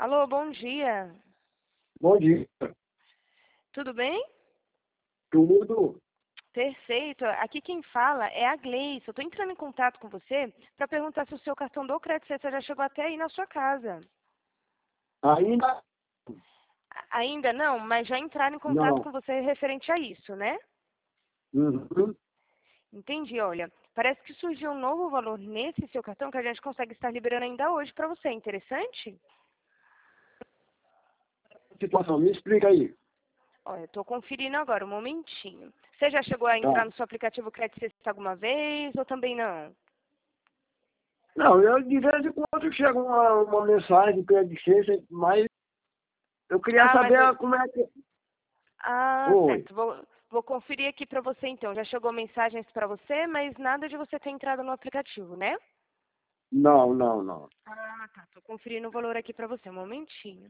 Alô, bom dia. Bom dia. Tudo bem? Tudo? Perfeito. Aqui quem fala é a Gleice. Eu estou entrando em contato com você para perguntar se o seu cartão do Crédito Cesta já chegou até aí na sua casa. Ainda Ainda não, mas já entraram em contato não. com você referente a isso, né? Uhum. Entendi. Olha, parece que surgiu um novo valor nesse seu cartão que a gente consegue estar liberando ainda hoje para você. Interessante? Situação, me explica aí. Olha, estou conferindo agora, um momentinho. Você já chegou a Tá. entrar no seu aplicativo Crédito Cesta alguma vez ou também não? Não, eu de vez em quando chega uma mensagem de credicência, mas eu queria Ah, mas saber como é que. Ah, Oi. certo. Vou conferir aqui para você então. Já chegou mensagens para você, mas nada de você ter entrado no aplicativo, né? Não, não, não. Ah, tá. Tô conferindo o valor aqui para você. Um momentinho.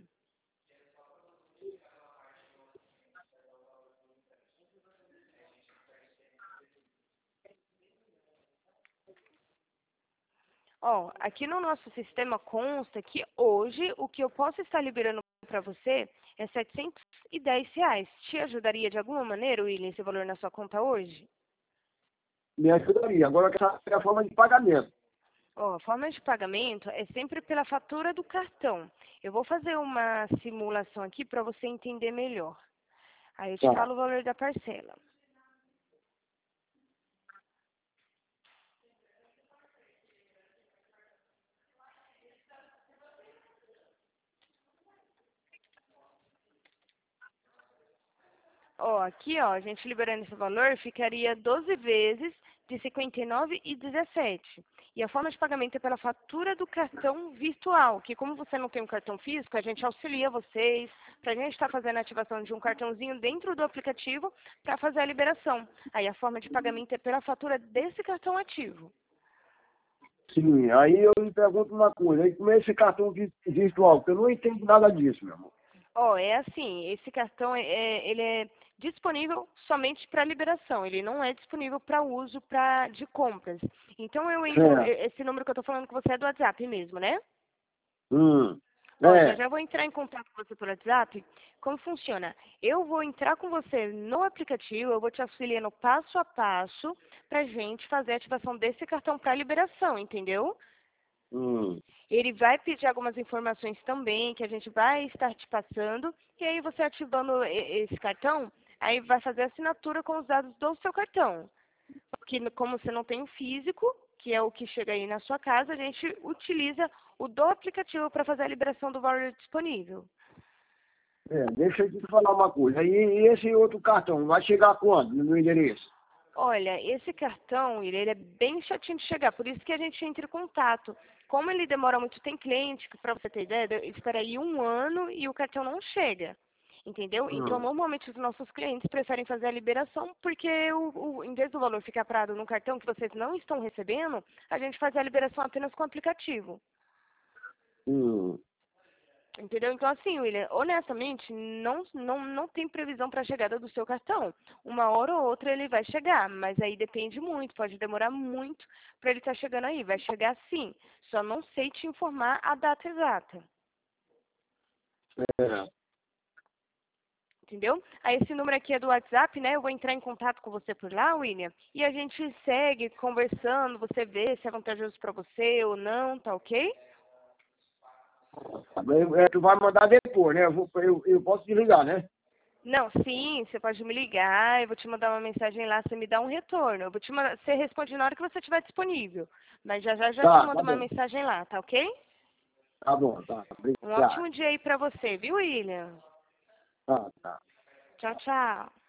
Ó, aqui no nosso sistema consta que hoje o que eu posso estar liberando para você é R$ 710. Te ajudaria de alguma maneira, William, esse valor na sua conta hoje? Me ajudaria. Agora eu quero saber a forma de pagamento. Ó, a forma de pagamento é sempre pela fatura do cartão. Eu vou fazer uma simulação aqui para você entender melhor. Aí eu te Tá. falo o valor da parcela. Ó, aqui, ó, a gente liberando esse valor, ficaria 12 vezes de 59,17. E a forma de pagamento é pela fatura do cartão virtual, que como você não tem um cartão físico, a gente auxilia vocês para a gente estar fazendo a ativação de um cartãozinho dentro do aplicativo para fazer a liberação. Aí a forma de pagamento é pela fatura desse cartão ativo. Sim, aí eu lhe pergunto uma coisa, aí como é esse cartão virtual? Porque eu não entendo nada disso, meu irmão. Ó, é assim, esse cartão ele é disponível somente para liberação, ele não é disponível para uso de compras. Então eu entro, Certo. esse número que eu estou falando com você é do WhatsApp mesmo, né? Hum. Ó, já É. já vou entrar em contato com você pelo WhatsApp. Como funciona? Eu vou entrar com você no aplicativo, eu vou te auxiliando passo a passo para a gente fazer a ativação desse cartão para liberação, entendeu? Hum. Ele vai pedir algumas informações também que a gente vai estar te passando. E aí você ativando esse cartão, aí vai fazer a assinatura com os dados do seu cartão. Porque como você não tem o físico, que é o que chega aí na sua casa, a gente utiliza o do aplicativo para fazer a liberação do valor disponível. É, deixa eu te falar uma coisa. E esse outro cartão vai chegar quando no meu endereço? Olha, esse cartão, ele é bem chatinho de chegar, por isso que a gente entra em contato. Como ele demora muito, tem cliente, que para você ter ideia, espera aí um ano e o cartão não chega. Entendeu? Então, Hum. normalmente, os nossos clientes preferem fazer a liberação porque, em vez do valor ficar parado no cartão que vocês não estão recebendo, a gente faz a liberação apenas com o aplicativo. Hum. Entendeu? Então, assim, William, honestamente, não tem previsão para a chegada do seu cartão. Uma hora ou outra ele vai chegar, mas aí depende muito, pode demorar muito para ele estar chegando aí. Vai chegar sim, só não sei te informar a data exata. É. Entendeu? Aí esse número aqui é do WhatsApp, né? Eu vou entrar em contato com você por lá, William, e a gente segue conversando, você vê se é vantajoso para você ou não, tá ok? Tu vai mandar depois, né? Eu posso desligar, né? Não, sim, você pode me ligar, eu vou te mandar uma mensagem lá, você me dá um retorno. Eu vou te mandar, você responde na hora que você estiver disponível. Mas já te Tá mando uma bom. mensagem lá, tá ok? Tá bom, tá. Um Obrigado. ótimo dia aí pra você, viu, William? Tá, tá. Tchau, tchau.